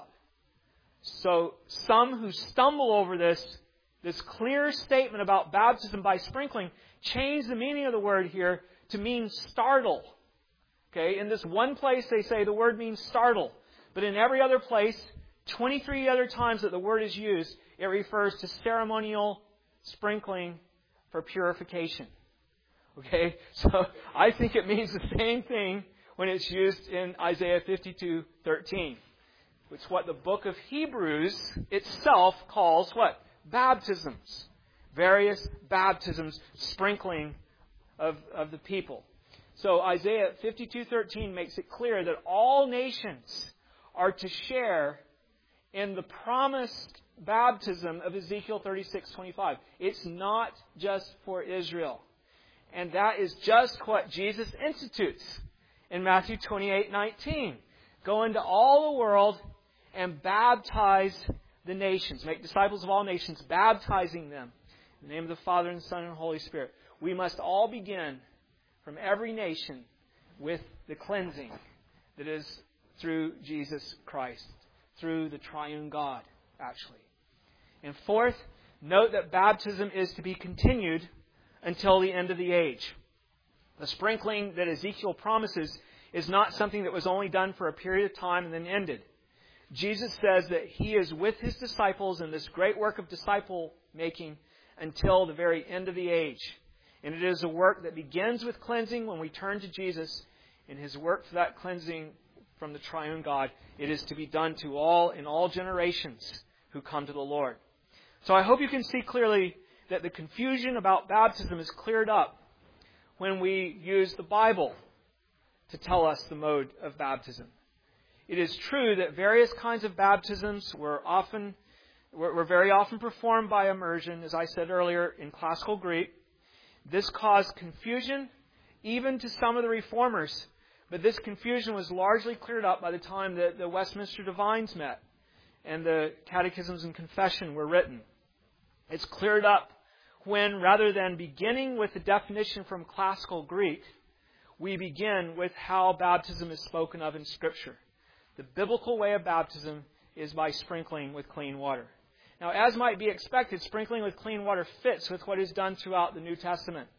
So some who stumble over this, this clear statement about baptism by sprinkling, change the meaning of the word here to mean startle. Okay, in this one place they say the word means startle. But in every other place, twenty-three other times that the word is used, it refers to ceremonial sprinkling for purification. Okay, so I think it means the same thing when it's used in Isaiah fifty-two thirteen. It's what the book of Hebrews itself calls what? Baptisms. Various baptisms, sprinkling of, of the people. So Isaiah fifty-two thirteen makes it clear that all nations are to share in the promised baptism of Ezekiel thirty-six twenty-five. It's not just for Israel. And that is just what Jesus institutes in Matthew twenty-eight nineteen. Go into all the world and baptize the nations. Make disciples of all nations, baptizing them in the name of the Father and the Son and the Holy Spirit. We must all begin from every nation with the cleansing that is through Jesus Christ, through the triune God, actually. And fourth, note that baptism is to be continued until the end of the age. The sprinkling that Ezekiel promises is not something that was only done for a period of time and then ended. Jesus says that He is with His disciples in this great work of disciple making until the very end of the age. And it is a work that begins with cleansing when we turn to Jesus, and His work for that cleansing from the triune God, it is to be done to all in all generations who come to the Lord. So I hope you can see clearly that the confusion about baptism is cleared up when we use the Bible to tell us the mode of baptism. It is true that various kinds of baptisms were often were, were very often performed by immersion, as I said earlier, in classical Greek. This caused confusion even to some of the reformers, but this confusion was largely cleared up by the time that the Westminster Divines met and the Catechisms and Confession were written. It's cleared up when, rather than beginning with the definition from classical Greek, we begin with how baptism is spoken of in Scripture. The biblical way of baptism is by sprinkling with clean water. Now, as might be expected, sprinkling with clean water fits with what is done throughout the New Testament.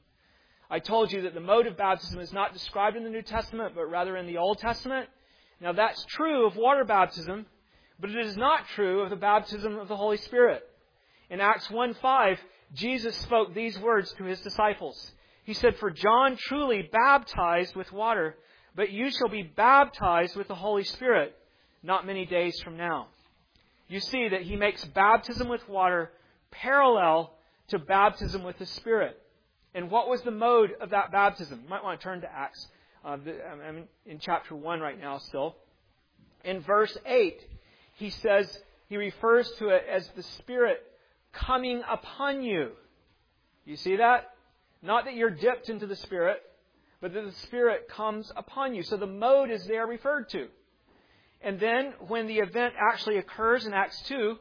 I told you that the mode of baptism is not described in the New Testament, but rather in the Old Testament. Now, that's true of water baptism, but it is not true of the baptism of the Holy Spirit. In Acts one five, Jesus spoke these words to His disciples. He said, For John truly baptized with water, but you shall be baptized with the Holy Spirit not many days from now. You see that He makes baptism with water parallel to baptism with the Spirit. And what was the mode of that baptism? You might want to turn to Acts. Uh, I'm in chapter one right now still. In verse eight, he says, he refers to it as the Spirit coming upon you. You see that? Not that you're dipped into the Spirit, but that the Spirit comes upon you. So the mode is there referred to. And then when the event actually occurs in Acts two,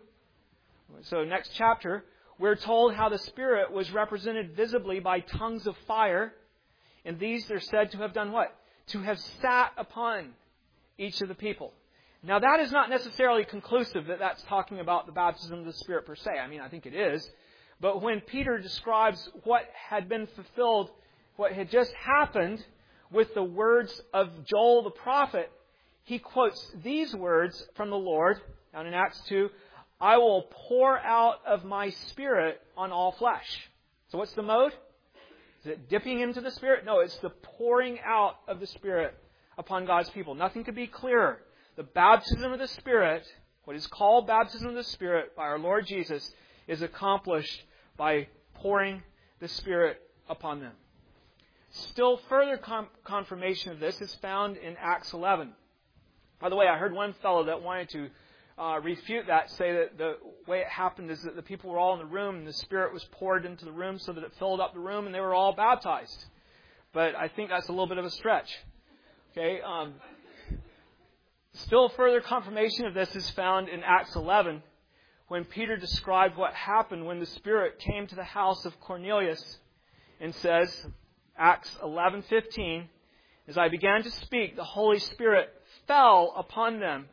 so next chapter, we're told how the Spirit was represented visibly by tongues of fire. And these are said to have done what? To have sat upon each of the people. Now, that is not necessarily conclusive that that's talking about the baptism of the Spirit per se. I mean, I think it is. But when Peter describes what had been fulfilled, what had just happened with the words of Joel the prophet, he quotes these words from the Lord, down in Acts two, I will pour out of my Spirit on all flesh. So what's the mode? Is it dipping into the Spirit? No, it's the pouring out of the Spirit upon God's people. Nothing could be clearer. The baptism of the Spirit, what is called baptism of the Spirit by our Lord Jesus, is accomplished by pouring the Spirit upon them. Still further com- confirmation of this is found in Acts eleven. By the way, I heard one fellow that wanted to uh, refute that, say that the way it happened is that the people were all in the room and the Spirit was poured into the room so that it filled up the room and they were all baptized. But I think that's a little bit of a stretch. Okay. Um, still further confirmation of this is found in Acts eleven, when Peter described what happened when the Spirit came to the house of Cornelius, and says, Acts eleven fifteen, as I began to speak, the Holy Spirit fell upon them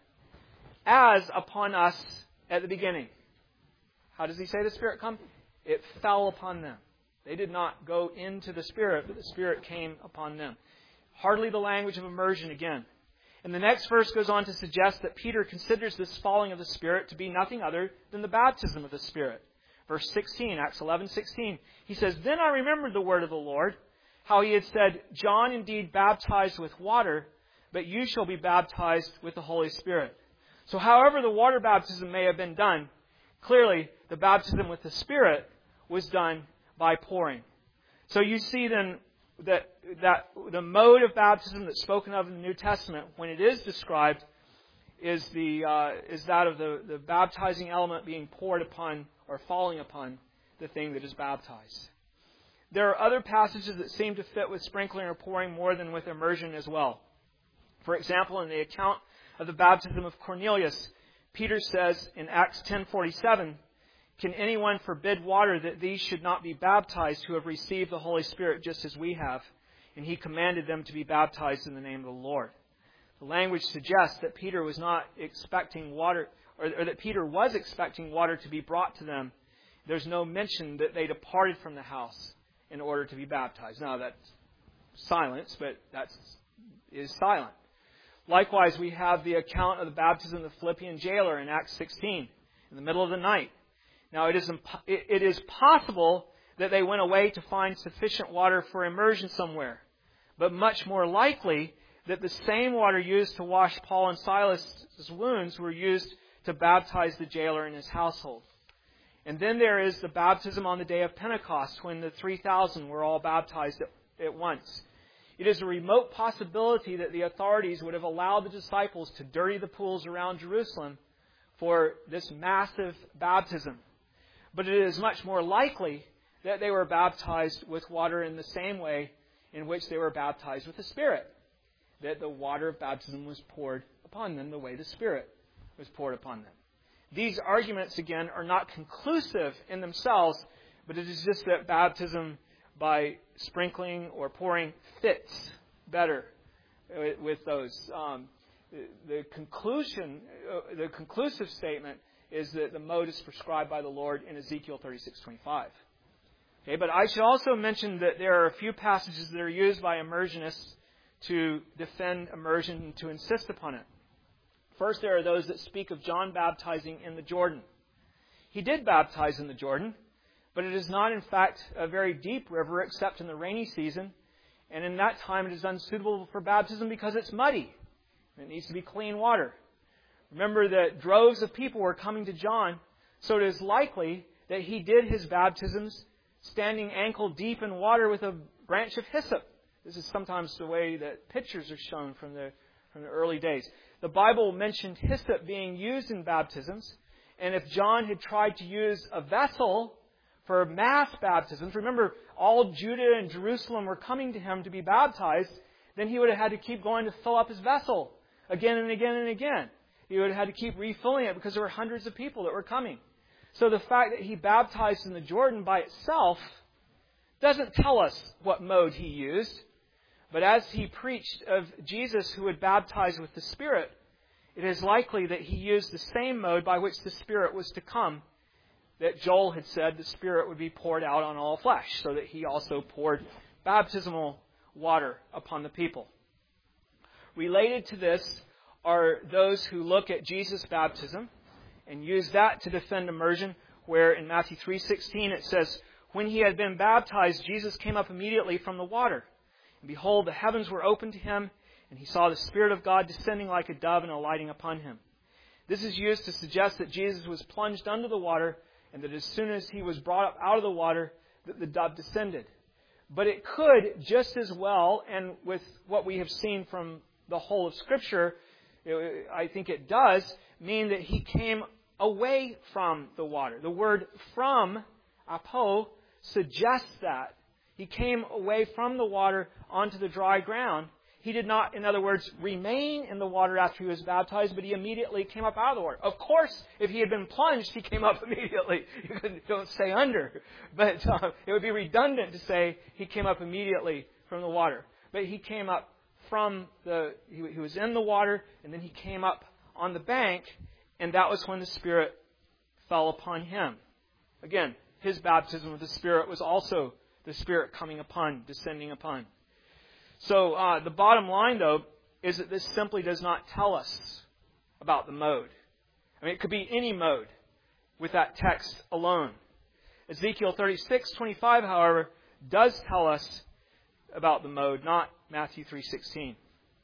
as upon us at the beginning. How does he say the Spirit come? It fell upon them. They did not go into the Spirit, but the Spirit came upon them. Hardly the language of immersion again. And the next verse goes on to suggest that Peter considers this falling of the Spirit to be nothing other than the baptism of the Spirit. Verse sixteen, Acts eleven sixteen. He says, Then I remembered the word of the Lord, how he had said, John indeed baptized with water, but you shall be baptized with the Holy Spirit. So however the water baptism may have been done, clearly the baptism with the Spirit was done by pouring. So you see then that that the mode of baptism that's spoken of in the New Testament, when it is described, is the uh, is that of the, the baptizing element being poured upon or falling upon the thing that is baptized. There are other passages that seem to fit with sprinkling or pouring more than with immersion as well. For example, in the account of the baptism of Cornelius, Peter says in Acts ten forty-seven, Can anyone forbid water that these should not be baptized who have received the Holy Spirit just as we have? And he commanded them to be baptized in the name of the Lord. The language suggests that Peter was not expecting water, or, or that Peter was expecting water to be brought to them. There's no mention that they departed from the house in order to be baptized. Now that's silence, but that is silent. Likewise, we have the account of the baptism of the Philippian jailer in Acts sixteen, in the middle of the night. Now, it is imp- it is possible that they went away to find sufficient water for immersion somewhere, but much more likely that the same water used to wash Paul and Silas' wounds were used to baptize the jailer and his household. And then there is the baptism on the day of Pentecost, when the three thousand were all baptized at, at once. It is a remote possibility that the authorities would have allowed the disciples to dirty the pools around Jerusalem for this massive baptism. But it is much more likely that they were baptized with water in the same way in which they were baptized with the Spirit. That the water of baptism was poured upon them the way the Spirit was poured upon them. These arguments, again, are not conclusive in themselves, but it is just that baptism by sprinkling or pouring fits better with those. Um, the, the conclusion, uh, the conclusive statement is that the mode is prescribed by the Lord in Ezekiel thirty-six twenty-five. Okay, but I should also mention that there are a few passages that are used by immersionists to defend immersion and to insist upon it. First, there are those that speak of John baptizing in the Jordan. He did baptize in the Jordan, but it is not, in fact, a very deep river except in the rainy season. And in that time, it is unsuitable for baptism because it's muddy. It needs to be clean water. Remember that droves of people were coming to John, so it is likely that he did his baptisms standing ankle deep in water with a branch of hyssop. This is sometimes the way that pictures are shown from the, from the early days. The Bible mentioned hyssop being used in baptisms, and if John had tried to use a vessel for mass baptisms, remember all Judah and Jerusalem were coming to him to be baptized, then he would have had to keep going to fill up his vessel again and again and again. He would have had to keep refilling it because there were hundreds of people that were coming. So the fact that he baptized in the Jordan by itself doesn't tell us what mode he used. But as he preached of Jesus who would baptize with the Spirit, it is likely that he used the same mode by which the Spirit was to come, that Joel had said the Spirit would be poured out on all flesh, so that he also poured baptismal water upon the people. Related to this are those who look at Jesus' baptism and use that to defend immersion, where in Matthew three sixteen it says, "When he had been baptized, Jesus came up immediately from the water. And behold, the heavens were opened to him, and he saw the Spirit of God descending like a dove and alighting upon him." This is used to suggest that Jesus was plunged under the water, and that as soon as he was brought up out of the water, that the dove descended. But it could just as well, and with what we have seen from the whole of Scripture, I think it does, mean that he came away from the water. The word "from," apo, suggests that. He came away from the water onto the dry ground. He did not, in other words, remain in the water after he was baptized, but he immediately came up out of the water. Of course, if he had been plunged, he came up immediately. You couldn't, don't stay under. But uh, it would be redundant to say he came up immediately from the water. But he came up from the, he, he was in the water, and then he came up on the bank, and that was when the Spirit fell upon him. Again, his baptism with the Spirit was also the Spirit coming upon, descending upon. So uh, the bottom line, though, is that this simply does not tell us about the mode. I mean, it could be any mode with that text alone. Ezekiel thirty-six twenty-five, however, does tell us about the mode, not Matthew three sixteen.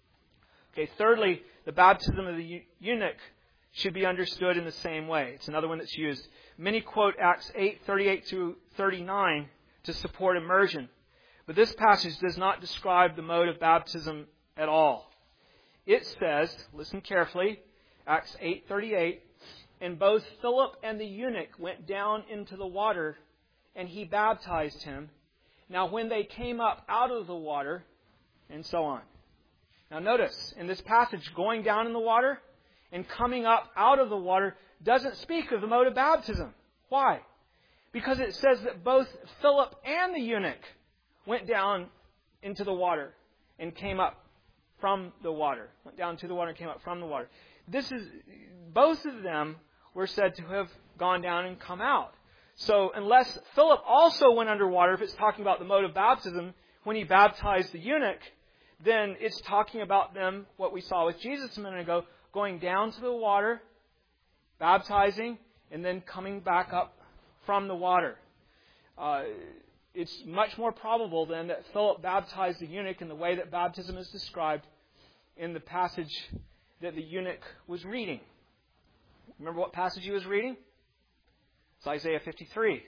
Okay, thirdly, the baptism of the eunuch should be understood in the same way. It's another one that's used. Many quote Acts eight thirty-eight to thirty-nine to support immersion. But this passage does not describe the mode of baptism at all. It says, listen carefully, Acts eight thirty-eight, "And both Philip and the eunuch went down into the water, and he baptized him. Now when they came up out of the water," and so on. Now notice, in this passage, going down in the water and coming up out of the water doesn't speak of the mode of baptism. Why? Because it says that both Philip and the eunuch went down into the water and came up from the water. Went down to the water and came up from the water. This is, both of them were said to have gone down and come out. So unless Philip also went underwater, if it's talking about the mode of baptism, when he baptized the eunuch, then it's talking about them, what we saw with Jesus a minute ago, going down to the water, baptizing, and then coming back up from the water. Uh, it's much more probable then that Philip baptized the eunuch in the way that baptism is described in the passage that the eunuch was reading. Remember what passage he was reading? It's Isaiah fifty-three.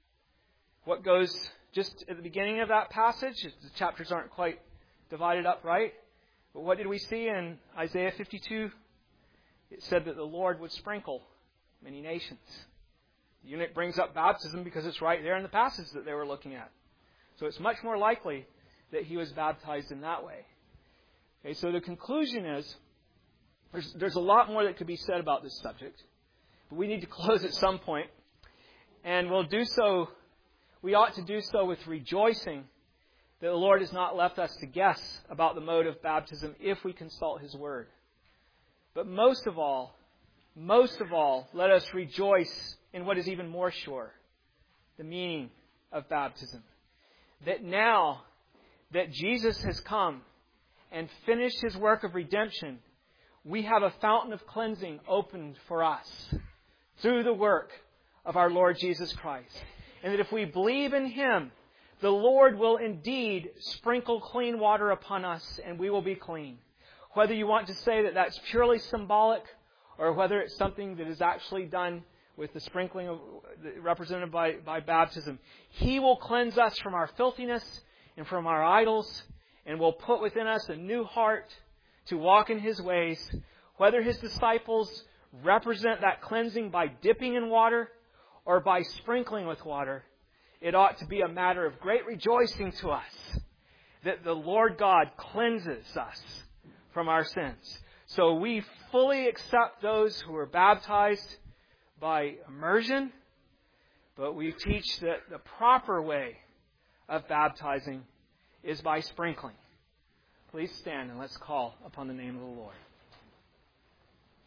What goes just at the beginning of that passage? The chapters aren't quite divided up right. But what did we see in Isaiah fifty-two? It said that the Lord would sprinkle many nations. The eunuch brings up baptism because it's right there in the passage that they were looking at. So it's much more likely that he was baptized in that way. Okay, so the conclusion is, there's, there's a lot more that could be said about this subject. But we need to close at some point. And we'll do so, we ought to do so with rejoicing that the Lord has not left us to guess about the mode of baptism if we consult His Word. But most of all, most of all, let us rejoice in what is even more sure, the meaning of baptism. That now that Jesus has come and finished His work of redemption, we have a fountain of cleansing opened for us through the work of our Lord Jesus Christ. And that if we believe in Him, the Lord will indeed sprinkle clean water upon us and we will be clean. Whether you want to say that that's purely symbolic or whether it's something that is actually done with the sprinkling of, represented by, by baptism, He will cleanse us from our filthiness and from our idols and will put within us a new heart to walk in His ways. Whether His disciples represent that cleansing by dipping in water or by sprinkling with water, it ought to be a matter of great rejoicing to us that the Lord God cleanses us from our sins. So we fully accept those who are baptized by immersion, but we teach that the proper way of baptizing is by sprinkling. Please stand and let's call upon the name of the Lord.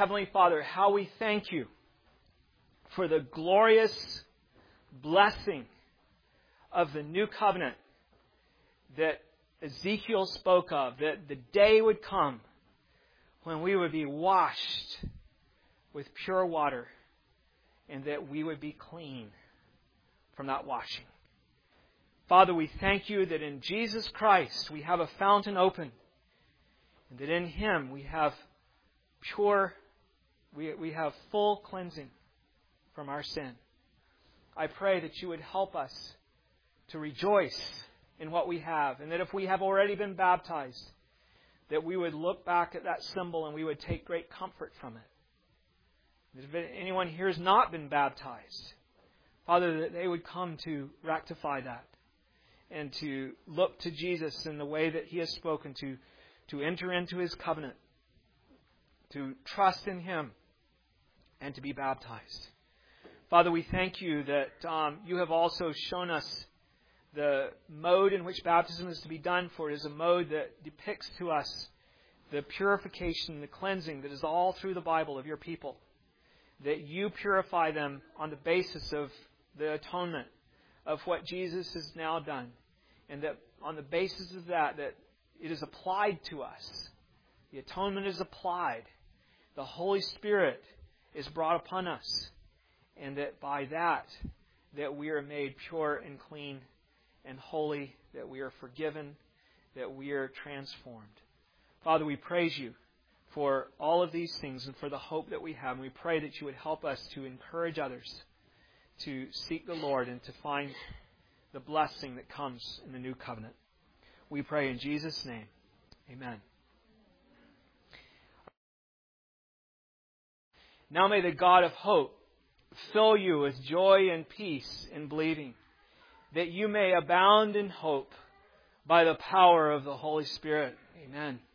Heavenly Father, how we thank you for the glorious blessing of the new covenant that Ezekiel spoke of, that the day would come when we would be washed with pure water and that we would be clean from that washing. Father, we thank you that in Jesus Christ we have a fountain open and that in Him we have pure, we, we have full cleansing from our sin. I pray that you would help us to rejoice in what we have, and that if we have already been baptized, that we would look back at that symbol and we would take great comfort from it. That if anyone here has not been baptized, Father, that they would come to rectify that and to look to Jesus in the way that He has spoken, to, to enter into His covenant, to trust in Him, and to be baptized. Father, we thank you that um, you have also shown us the mode in which baptism is to be done, for it is a mode that depicts to us the purification, the cleansing that is all through the Bible of your people. That you purify them on the basis of the atonement of what Jesus has now done. And that on the basis of that, that it is applied to us. The atonement is applied. The Holy Spirit is brought upon us. And that by that, that we are made pure and clean and holy, that we are forgiven, that we are transformed. Father, we praise you for all of these things and for the hope that we have. And we pray that you would help us to encourage others to seek the Lord and to find the blessing that comes in the new covenant. We pray in Jesus' name. Amen. Now may the God of hope fill you with joy and peace in believing, that you may abound in hope by the power of the Holy Spirit. Amen.